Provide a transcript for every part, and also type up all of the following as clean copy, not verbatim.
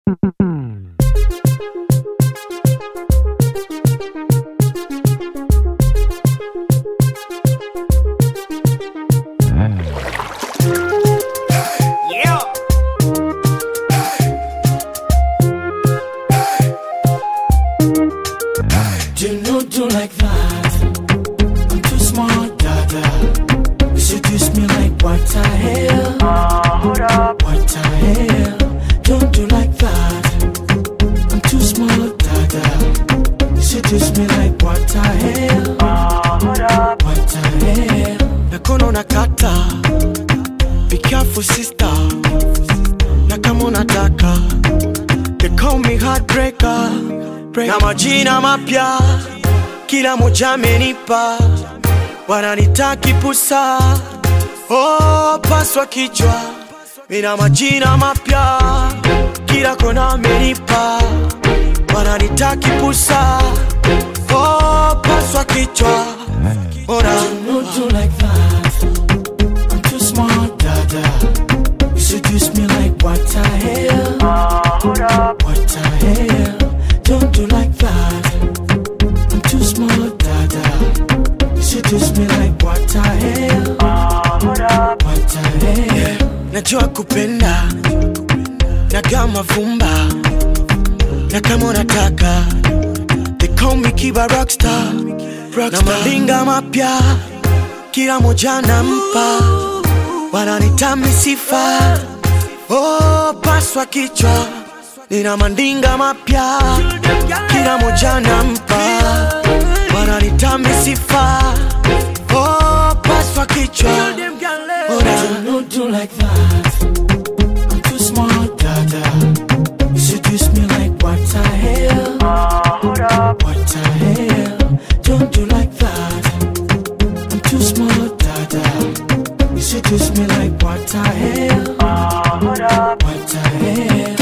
Do like that. I'm too smart, dada. You seduce me like what the hell? Hold up. What the hell? Don't do like that. I'm too smart, dada. You seduce me like what the hell? Hold up. What the hell? Nakono nakata. Be careful, sister. Nakamo nataka. They call me heartbreaker. Na majina mapya kila moja amenipa, wananitaki pusa. Oh, paswa kichwa, mina majina mapya kila kona amenipa, wananitaki pusa. Oh, paswa kichwa. Don't do like that. I'm too smart, dada. You seduce me like what the hell? Hold up. What the hell? Don't do like that. I'm too smart, dada. You seduce me like what the hell? Hold up. What the hell? Najua kupenda na kama vumba na kama unataka. They call me Kiba Rockstar. Na malinga mapya kila moja nampa, wananitami sifa. Oh, paswa kichwa, nina mandinga mapya kila moja nampa, wananitami sifa. Oh, paswa kichwa. Don't do like that. I'm too smart, dada. You seduce me like what the hell? Hold up. What the hell? Don't do like that. I'm too smart, dada. You seduce me like what the hell? Hold up. What the hell?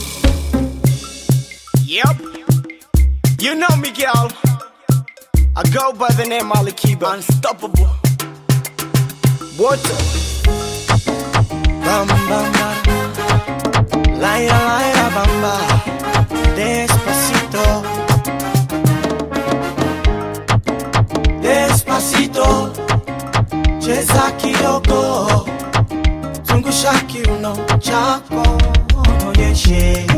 Yep, you know me, girl. I go by the name Ali Kiba. Unstoppable. Water. Bam bam bam. Laila laila bamba. Despacito. Despacito. Cheza kidogo. Zungusha kiuno chako. Onyeshe.